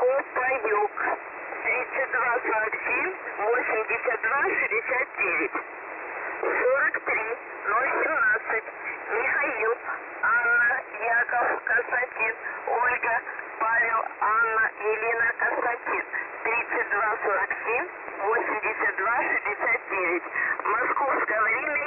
Копаюк. 3247 82 69. 43 017. Михаил, Анна, Яков, Константин, Ольга, Павел, Анна, Елена, Константин. 3247 82 69. Московское время